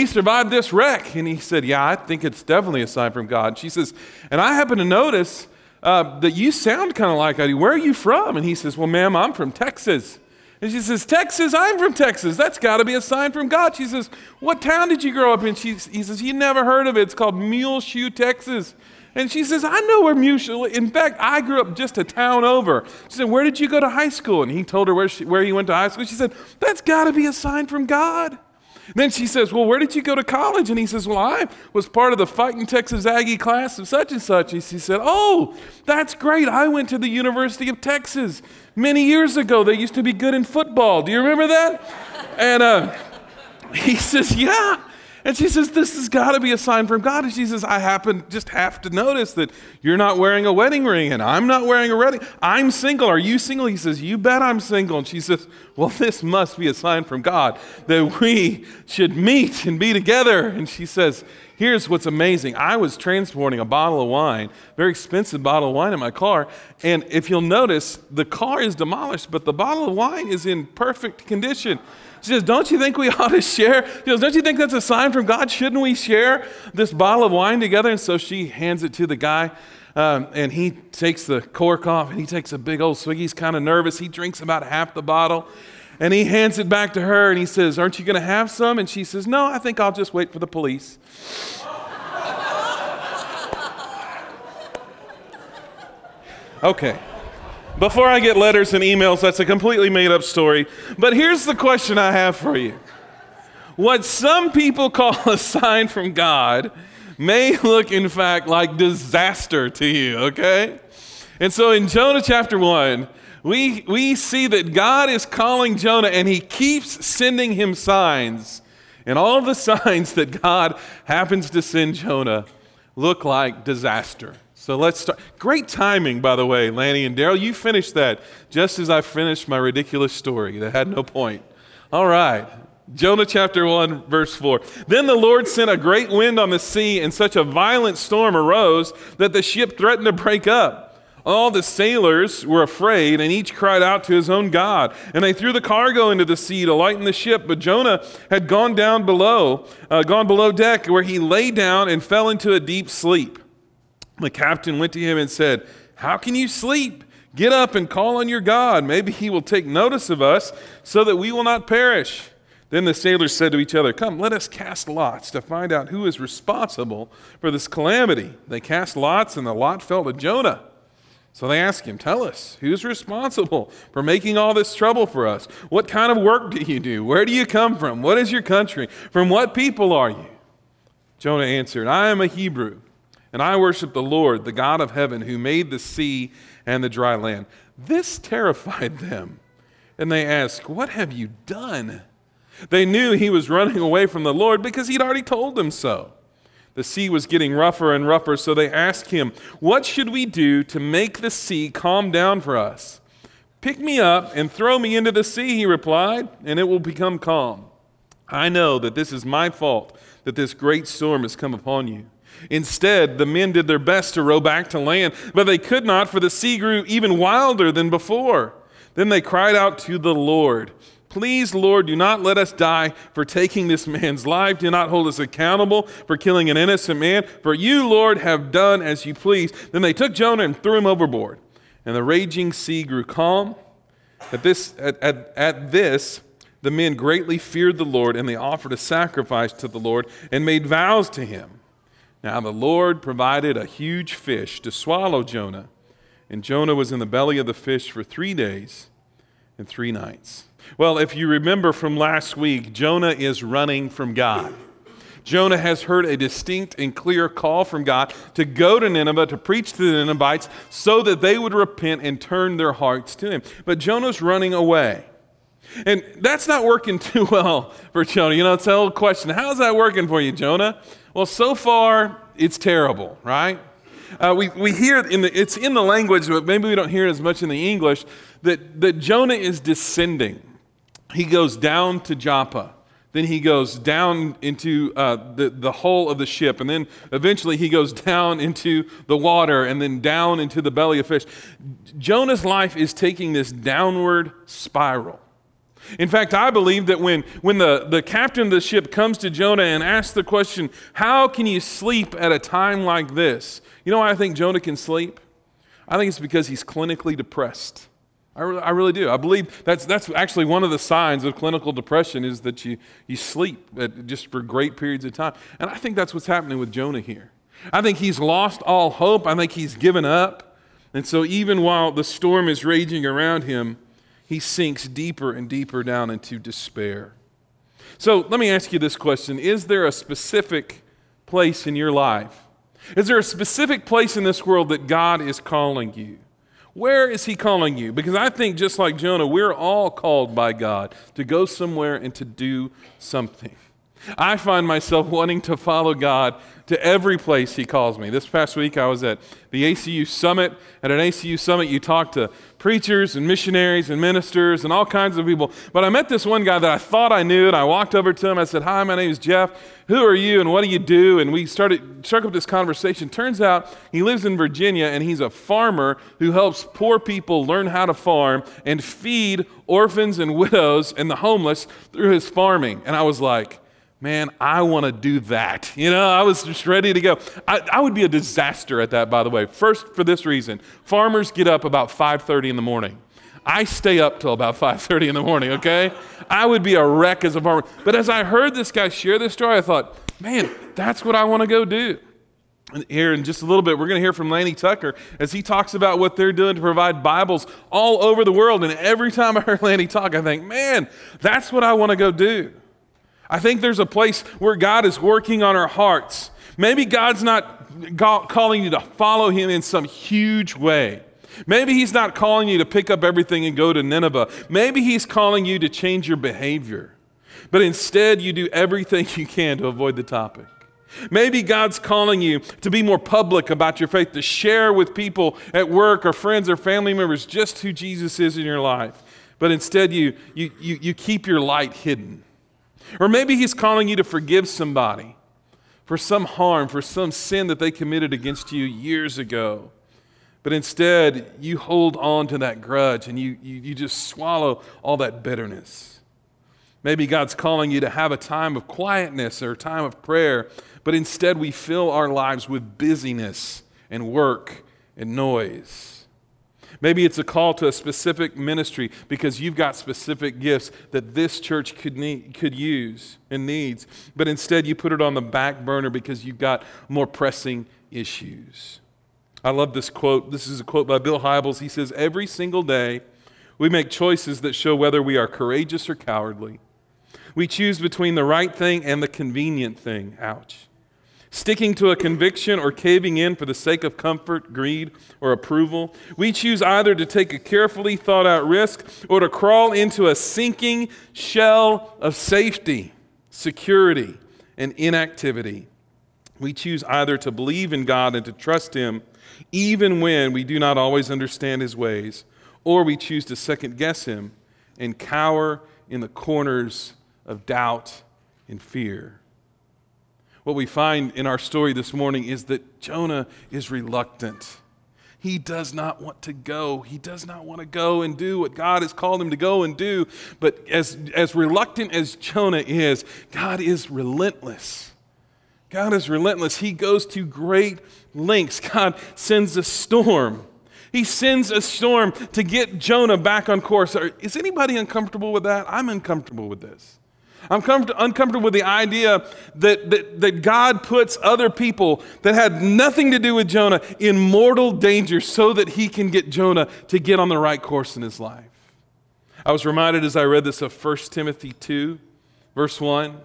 survived this wreck. And he said, yeah, I think it's definitely a sign from God. She says, and I happen to notice that you sound kind of like I do. Where are you from? And he says, well, ma'am, I'm from Texas. And she says, Texas? I'm from Texas. That's got to be a sign from God. She says, what town did you grow up in? He says, you never heard of it. It's called Muleshoe, Texas. And she says, I know where Muleshoe is. In fact, I grew up just a town over. She said, where did you go to high school? And he told her where he went to high school. She said, that's got to be a sign from God. And then she says, well, where did you go to college? And he says, well, I was part of the Fighting Texas Aggie class of such and such. And she said, oh, that's great. I went to the University of Texas many years ago. They used to be good in football. Do you remember that? And he says, yeah. And she says, this has got to be a sign from God. And she says, I just have to notice that you're not wearing a wedding ring and I'm not wearing a wedding. I'm single. Are you single? He says, you bet I'm single. And she says, well, this must be a sign from God that we should meet and be together. And she says, here's what's amazing. I was transporting a bottle of wine, very expensive bottle of wine in my car. And if you'll notice, the car is demolished, but the bottle of wine is in perfect condition. She says, don't you think we ought to share? She goes, don't you think that's a sign from God? Shouldn't we share this bottle of wine together? And so she hands it to the guy, and he takes the cork off, and he takes a big old swig. He's kind of nervous. He drinks about half the bottle, and he hands it back to her, and he says, aren't you going to have some? And she says, no, I think I'll just wait for the police. Okay. Before I get letters and emails, that's a completely made-up story. But here's the question I have for you. What some people call a sign from God may look, in fact, like disaster to you, okay? And so in Jonah chapter 1, we see that God is calling Jonah, and he keeps sending him signs. And all the signs that God happens to send Jonah look like disaster. So let's start. Great timing, by the way, Lanny and Daryl. You finished that just as I finished my ridiculous story that had no point. All right. Jonah chapter 1, verse 4. Then the Lord sent a great wind on the sea, and such a violent storm arose that the ship threatened to break up. All the sailors were afraid, and each cried out to his own God. And they threw the cargo into the sea to lighten the ship. But Jonah had gone below deck, where he lay down and fell into a deep sleep. The captain went to him and said, how can you sleep? Get up and call on your God. Maybe he will take notice of us so that we will not perish. Then the sailors said to each other, come, let us cast lots to find out who is responsible for this calamity. They cast lots, and the lot fell to Jonah. So they asked him, tell us, who's responsible for making all this trouble for us? What kind of work do you do? Where do you come from? What is your country? From what people are you? Jonah answered, I am a Hebrew, and I worship the Lord, the God of heaven, who made the sea and the dry land. This terrified them, and they asked, what have you done? They knew he was running away from the Lord because he'd already told them so. The sea was getting rougher and rougher, so they asked him, what should we do to make the sea calm down for us? Pick me up and throw me into the sea, he replied, and it will become calm. I know that this is my fault, that this great storm has come upon you. Instead, the men did their best to row back to land, but they could not, for the sea grew even wilder than before. Then they cried out to the Lord, please, Lord, do not let us die for taking this man's life. Do not hold us accountable for killing an innocent man. For you, Lord, have done as you please. Then they took Jonah and threw him overboard. And the raging sea grew calm. At this, the men greatly feared the Lord, and they offered a sacrifice to the Lord and made vows to him. Now the Lord provided a huge fish to swallow Jonah, and Jonah was in the belly of the fish for 3 days and 3 nights. Well, if you remember from last week, Jonah is running from God. Jonah has heard a distinct and clear call from God to go to Nineveh to preach to the Ninevites so that they would repent and turn their hearts to him. But Jonah's running away. And that's not working too well for Jonah. You know, it's an old question. How's that working for you, Jonah? Well, so far, it's terrible, right? We hear it's in the language, but maybe we don't hear it as much in the English, that Jonah is descending. He goes down to Joppa. Then he goes down into the hull of the ship. And then eventually he goes down into the water and then down into the belly of fish. Jonah's life is taking this downward spiral. In fact, I believe that when the captain of the ship comes to Jonah and asks the question, how can you sleep at a time like this? You know why I think Jonah can sleep? I think it's because he's clinically depressed. I really do. I believe that's actually one of the signs of clinical depression is that you sleep just for great periods of time. And I think that's what's happening with Jonah here. I think he's lost all hope. I think he's given up. And so even while the storm is raging around him, he sinks deeper and deeper down into despair. So let me ask you this question. Is there a specific place in your life? Is there a specific place in this world that God is calling you? Where is he calling you? Because I think just like Jonah, we're all called by God to go somewhere and to do something. I find myself wanting to follow God to every place he calls me. This past week I was at the ACU Summit. At an ACU Summit you talk to preachers and missionaries and ministers and all kinds of people. But I met this one guy that I thought I knew, and I walked over to him. I said, "Hi, my name is Jeff. Who are you and what do you do?" And we struck up this conversation. Turns out he lives in Virginia, and he's a farmer who helps poor people learn how to farm and feed orphans and widows and the homeless through his farming. And I was like, man, I want to do that. I was just ready to go. I would be a disaster at that, by the way. First, for this reason. Farmers get up about 5:30 in the morning. I stay up till about 5:30 in the morning, okay? I would be a wreck as a farmer. But as I heard this guy share this story, I thought, man, that's what I want to go do. And here in just a little bit, we're going to hear from Lanny Tucker as he talks about what they're doing to provide Bibles all over the world. And every time I heard Lanny talk, I think, man, that's what I want to go do. I think there's a place where God is working on our hearts. Maybe God's not calling you to follow him in some huge way. Maybe he's not calling you to pick up everything and go to Nineveh. Maybe he's calling you to change your behavior. But instead, you do everything you can to avoid the topic. Maybe God's calling you to be more public about your faith, to share with people at work or friends or family members just who Jesus is in your life. But instead, you keep your light hidden. Or maybe he's calling you to forgive somebody for some harm, for some sin that they committed against you years ago. But instead, you hold on to that grudge and you just swallow all that bitterness. Maybe God's calling you to have a time of quietness or a time of prayer, but instead we fill our lives with busyness and work and noise. Maybe it's a call to a specific ministry because you've got specific gifts that this church could use and needs, but instead you put it on the back burner because you've got more pressing issues. I love this quote. This is a quote by Bill Hybels. He says, "Every single day we make choices that show whether we are courageous or cowardly. We choose between the right thing and the convenient thing." Ouch. Sticking to a conviction or caving in for the sake of comfort, greed, or approval. We choose either to take a carefully thought out risk or to crawl into a sinking shell of safety, security, and inactivity. We choose either to believe in God and to trust him even when we do not always understand his ways, or we choose to second guess him and cower in the corners of doubt and fear. What we find in our story this morning is that Jonah is reluctant. He does not want to go. He does not want to go and do what God has called him to go and do. But as reluctant as Jonah is, God is relentless. God is relentless. He goes to great lengths. God sends a storm. He sends a storm to get Jonah back on course. Is anybody uncomfortable with that? I'm uncomfortable with this. I'm uncomfortable with the idea that God puts other people that had nothing to do with Jonah in mortal danger so that he can get Jonah to get on the right course in his life. I was reminded as I read this of 1 Timothy 2, verse 1.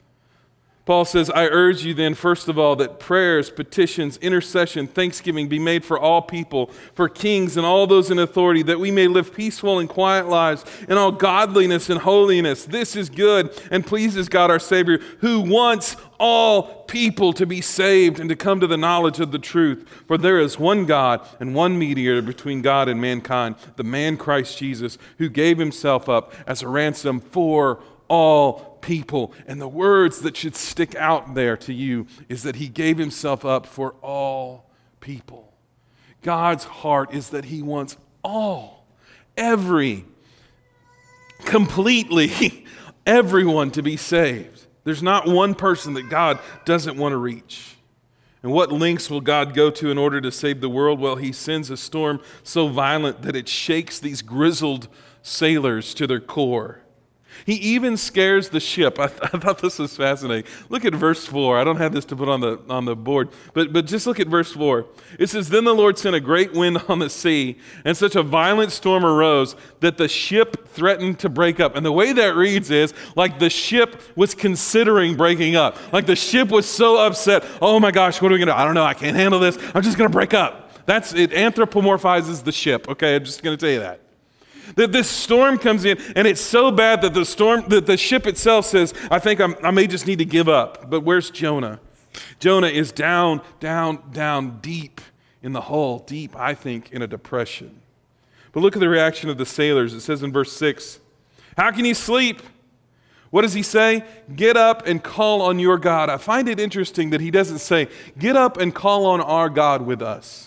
Paul says, "I urge you then, first of all, that prayers, petitions, intercession, thanksgiving be made for all people, for kings and all those in authority, that we may live peaceful and quiet lives in all godliness and holiness. This is good and pleases God our Savior, who wants all people to be saved and to come to the knowledge of the truth. For there is one God and one mediator between God and mankind, the man Christ Jesus, who gave himself up as a ransom for all people." And the words that should stick out there to you is that he gave himself up for all people. God's heart is that he wants all, every completely everyone to be saved. There's not one person that God doesn't want to reach. And what lengths will God go to in order to save the world? Well, he sends a storm so violent that it shakes these grizzled sailors to their core. He even scares the ship. I thought this was fascinating. Look at verse 4. I don't have this to put on the board, but just look at verse 4. It says, "Then the Lord sent a great wind on the sea, and such a violent storm arose that the ship threatened to break up." And the way that reads is like the ship was considering breaking up. Like the ship was so upset. Oh my gosh, what are we going to do? I don't know. I can't handle this. I'm just going to break up. It anthropomorphizes the ship. Okay, I'm just going to tell you that. That this storm comes in, and it's so bad that the ship itself says, I think I may just need to give up. But where's Jonah? Jonah is down deep in the hull, deep, I think, in a depression. But look at the reaction of the sailors. It says in verse 6, "How can you sleep?" What does he say? "Get up and call on your God." I find it interesting that he doesn't say, "Get up and call on our God with us."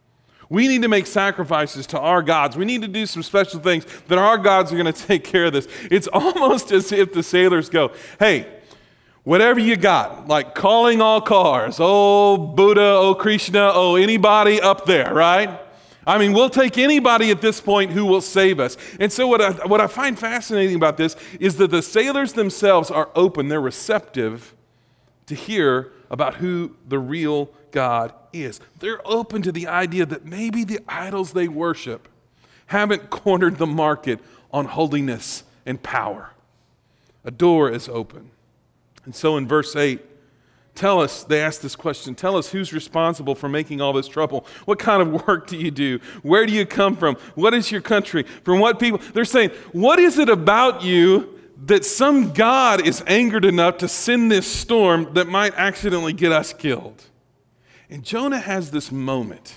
We need to make sacrifices to our gods. We need to do some special things that our gods are going to take care of this. It's almost as if the sailors go, "Hey, whatever you got, like calling all cars, oh Buddha, oh Krishna, oh anybody up there, right? I mean, we'll take anybody at this point who will save us." And so what I find fascinating about this is that the sailors themselves are open, they're receptive to hear about who the real God is. They're open to the idea that maybe the idols they worship haven't cornered the market on holiness and power. A door is open. And so in verse 8, they ask this question, tell us who's responsible for making all this trouble. What kind of work do you do? Where do you come from? What is your country? From what people? They're saying, what is it about you that some God is angered enough to send this storm that might accidentally get us killed? And Jonah has this moment.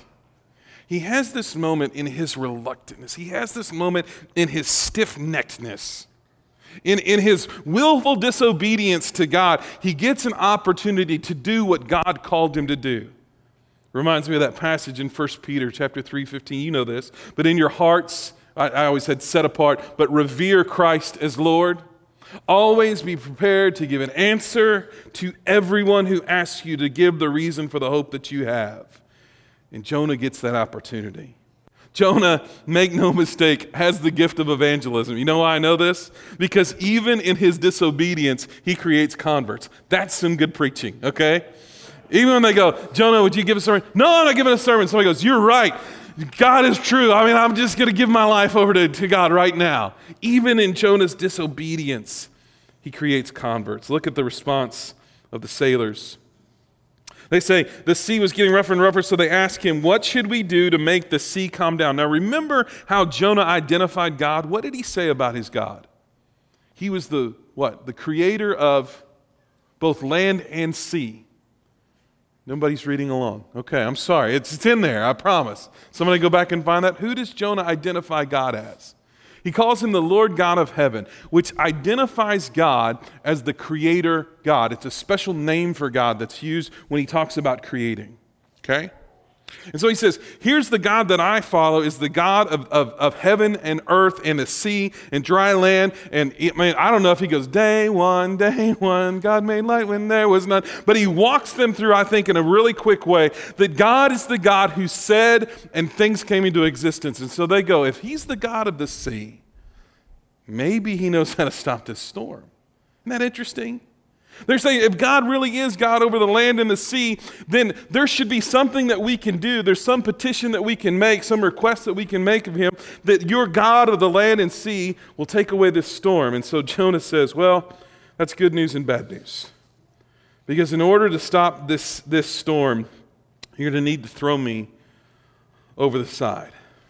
He has this moment in his reluctantness. He has this moment in his stiff-neckedness. In his willful disobedience to God, he gets an opportunity to do what God called him to do. Reminds me of that passage in 1 Peter chapter 3:15. You know this. "But in your hearts," I always said set apart, "but revere Christ as Lord. Always be prepared to give an answer to everyone who asks you to give the reason for the hope that you have." And Jonah gets that opportunity. Jonah, make no mistake, has the gift of evangelism. You know why I know this? Because even in his disobedience, he creates converts. That's some good preaching, okay? Even when they go, "Jonah, would you give a sermon?" "No, I'm not giving a sermon." Somebody goes, "You're right. God is true. I mean, I'm just going to give my life over to God right now." Even in Jonah's disobedience, he creates converts. Look at the response of the sailors. They say, the sea was getting rougher and rougher, so they ask him, "What should we do to make the sea calm down?" Now remember how Jonah identified God? What did he say about his God? He was the creator of both land and sea. Nobody's reading along. Okay, I'm sorry. It's in there, I promise. Somebody go back and find that. Who does Jonah identify God as? He calls him the Lord God of heaven, which identifies God as the creator God. It's a special name for God that's used when he talks about creating. Okay? And so he says, here's the God that I follow is the God of heaven and earth and the sea and dry land. And I don't know if he goes, day one, God made light when there was none. But he walks them through, I think, in a really quick way, that God is the God who said and things came into existence. And so they go, if he's the God of the sea, maybe he knows how to stop this storm. Isn't that interesting? They're saying if God really is God over the land and the sea, then there should be something that we can do. There's some petition that we can make, some request that we can make of him, that your God of the land and sea will take away this storm. And so Jonah says, well, that's good news and bad news. Because in order to stop this storm, you're going to need to throw me over the side.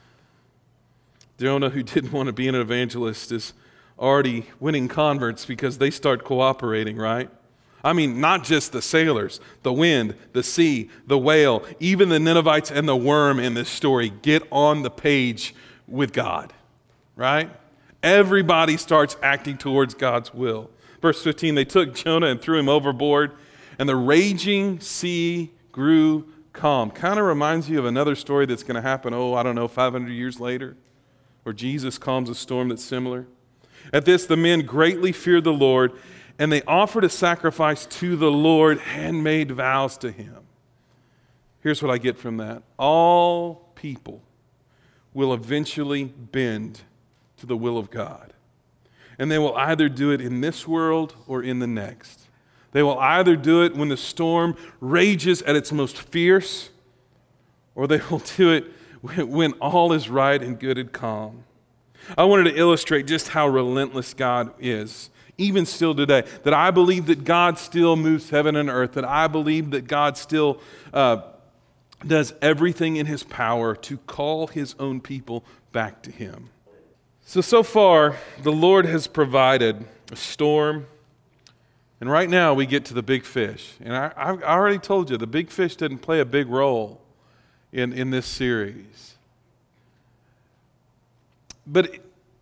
Jonah, who didn't want to be an evangelist, is already winning converts because they start cooperating, right? I mean, not just the sailors, the wind, the sea, the whale, even the Ninevites and the worm in this story get on the page with God, right? Everybody starts acting towards God's will. Verse 15, they took Jonah and threw him overboard, and the raging sea grew calm. Kind of reminds you of another story that's going to happen, 500 years later, where Jesus calms a storm that's similar. At this, the men greatly feared the Lord, and they offered a sacrifice to the Lord and made vows to him. Here's what I get from that. All people will eventually bend to the will of God. And they will either do it in this world or in the next. They will either do it when the storm rages at its most fierce, or they will do it when all is right and good and calm. I wanted to illustrate just how relentless God is, even still today. That I believe that God still moves heaven and earth. That I believe that God still does everything in his power to call his own people back to him. So far, the Lord has provided a storm. And right now, we get to the big fish. And I already told you, the big fish didn't play a big role in this series. But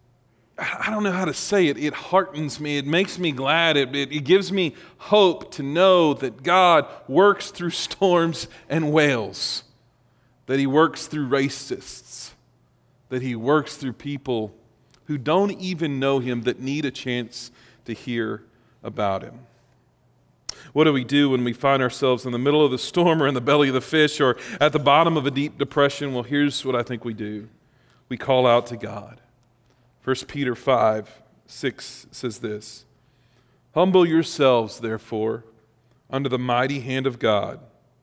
I don't know how to say it. It heartens me. It makes me glad. It gives me hope to know that God works through storms and whales, that he works through racists, that he works through people who don't even know him, that need a chance to hear about him. What do we do when we find ourselves in the middle of the storm or in the belly of the fish or at the bottom of a deep depression? Well, here's what I think we do. We call out to God. 1 Peter 5:6 says this, "Humble yourselves, therefore, under the mighty hand of God,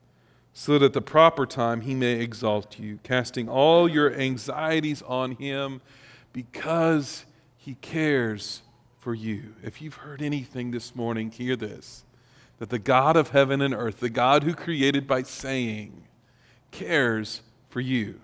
so that at the proper time he may exalt you, casting all your anxieties on him because he cares for you." If you've heard anything this morning, hear this, that the God of heaven and earth, the God who created by saying, cares for you.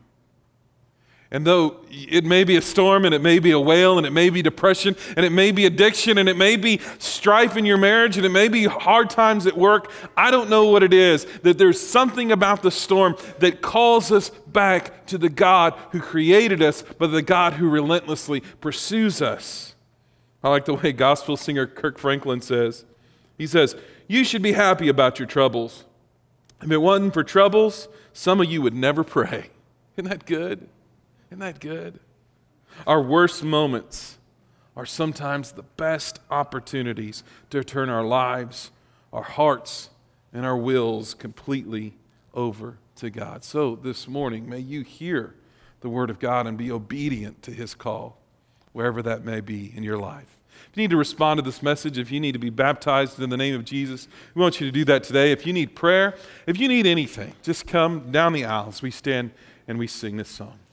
And though it may be a storm, and it may be a whale, and it may be depression, and it may be addiction, and it may be strife in your marriage, and it may be hard times at work, I don't know what it is, that there's something about the storm that calls us back to the God who created us, but the God who relentlessly pursues us. I like the way gospel singer Kirk Franklin says. He says, "You should be happy about your troubles. If it wasn't for troubles, some of you would never pray." Isn't that good? Isn't that good? Our worst moments are sometimes the best opportunities to turn our lives, our hearts, and our wills completely over to God. So this morning, may you hear the word of God and be obedient to his call, wherever that may be in your life. If you need to respond to this message, if you need to be baptized in the name of Jesus, we want you to do that today. If you need prayer, if you need anything, just come down the aisle as we stand and we sing this song.